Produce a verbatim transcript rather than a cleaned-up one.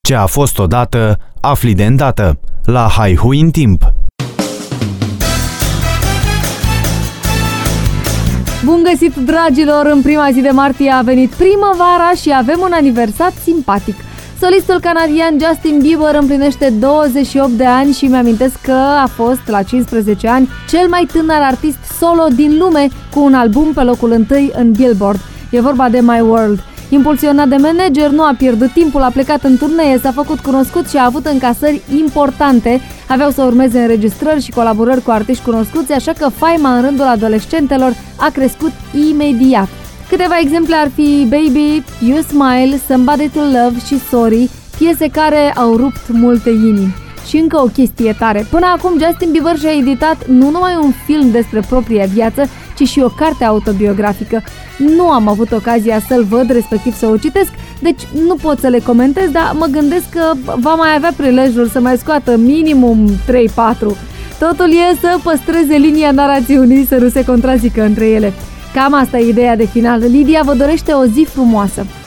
Ce a fost odată, afli de îndată. La Haihui în timp. Bun găsit, dragilor! În prima zi de martie a venit primăvara și avem un aniversat simpatic. Solistul canadian Justin Bieber împlinește douăzeci și opt de ani și mi-amintesc că a fost, la cincisprezece ani, cel mai tânăr artist solo din lume cu un album pe locul întâi în Billboard. E vorba de My World. Impulsionat de manager, nu a pierdut timpul, a plecat în turnee, s-a făcut cunoscut și a avut încasări importante. Aveau să urmeze înregistrări și colaborări cu artiști cunoscuți, așa că faima în rândul adolescentelor a crescut imediat. Câteva exemple ar fi Baby, You Smile, Somebody to Love și Sorry, piese care au rupt multe inimi. Și încă o chestie tare. Până acum Justin Bieber și-a editat nu numai un film despre propria viață, ci și o carte autobiografică. Nu am avut ocazia să-l văd, respectiv să o citesc, deci nu pot să le comentez, dar mă gândesc că va mai avea prilejul să mai scoată minimum trei patru. Totul e să păstreze linia narațiunii, să nu se contrazică între ele. Cam asta e ideea de final. Lidia vă dorește o zi frumoasă!